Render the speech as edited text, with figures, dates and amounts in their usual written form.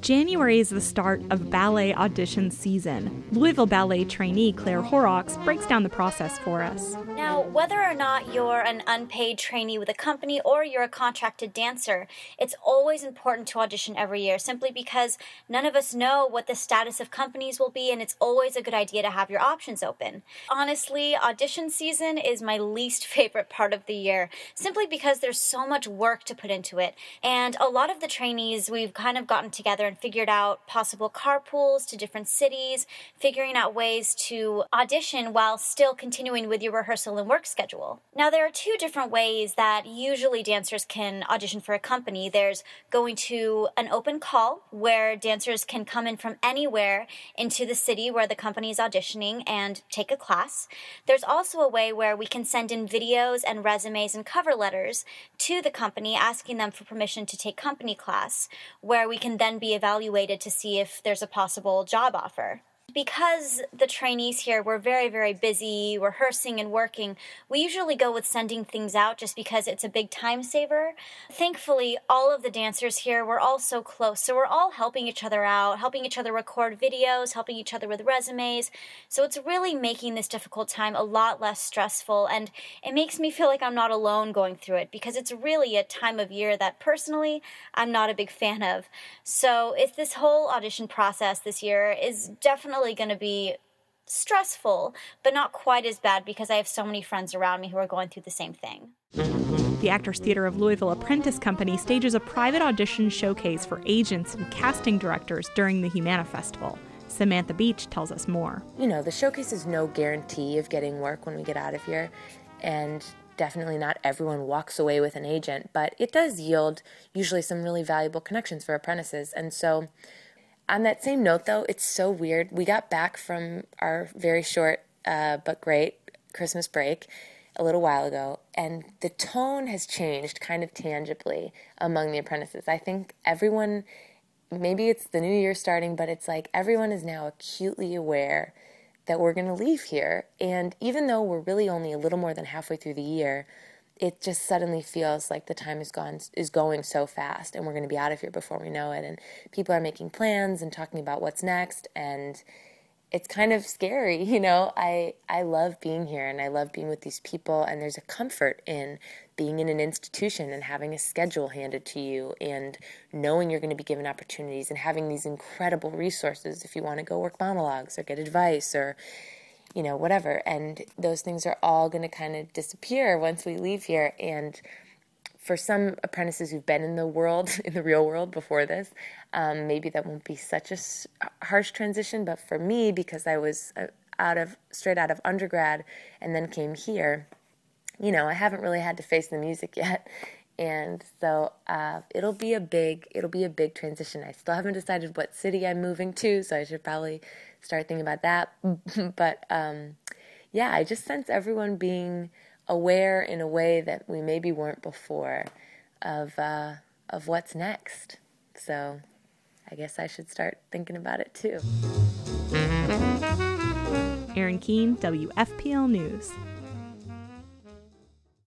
January is the start of ballet audition season. Louisville Ballet trainee Claire Horrocks breaks down the process for us. Now, whether or not you're an unpaid trainee with a company or you're a contracted dancer, it's always important to audition every year, simply because none of us know what the status of companies will be, and it's always a good idea to have your options open. Honestly, audition season is my least favorite part of the year, simply because there's so much work to put into it. And a lot of the trainees, we've kind of gotten together and figured out possible carpools to different cities, figuring out ways to audition while still continuing with your rehearsal and work schedule. Now, there are two different ways that usually dancers can audition for a company. There's going to an open call, where dancers can come in from anywhere into the city where the company is auditioning and take a class. There's also a way where we can send in videos and resumes and cover letters to the company, asking them for permission to take company class, where we can then be evaluated to see if there's a possible job offer. Because the trainees here were very, very busy rehearsing and working, we usually go with sending things out just because it's a big time saver. Thankfully, all of the dancers here were all so close, so we're all helping each other out, helping each other record videos, helping each other with resumes. So it's really making this difficult time a lot less stressful, and it makes me feel like I'm not alone going through it, because it's really a time of year that personally I'm not a big fan of. So it's this whole audition process this year is definitely going to be stressful, but not quite as bad because I have so many friends around me who are going through the same thing. The Actors Theatre of Louisville Apprentice Company stages a private audition showcase for agents and casting directors during the Humana Festival. Samantha Beach tells us more. You know, the showcase is no guarantee of getting work when we get out of here, and definitely not everyone walks away with an agent, but it does yield usually some really valuable connections for apprentices. And so on that same note, though, it's so weird. We got back from our very short but great Christmas break a little while ago, and the tone has changed kind of tangibly among the apprentices. I think everyone, maybe it's the new year starting, but it's like everyone is now acutely aware that we're going to leave here. And even though we're really only a little more than halfway through the year, it just suddenly feels like the time is going so fast, and we're going to be out of here before we know it. And people are making plans and talking about what's next, and it's kind of scary, you know. I love being here, and I love being with these people, and there's a comfort in being in an institution and having a schedule handed to you and knowing you're going to be given opportunities and having these incredible resources if you want to go work monologues or get advice or you know, whatever. And those things are all going to kind of disappear once we leave here. And for some apprentices who've been in the world, in the real world before this, maybe that won't be such a harsh transition. But for me, because I was straight out of undergrad and then came here, you know, I haven't really had to face the music yet. And so it'll be a big transition. I still haven't decided what city I'm moving to, so I should probably start thinking about that. But yeah, I just sense everyone being aware in a way that we maybe weren't before of what's next. So I guess I should start thinking about it too. Erin Keene, WFPL News.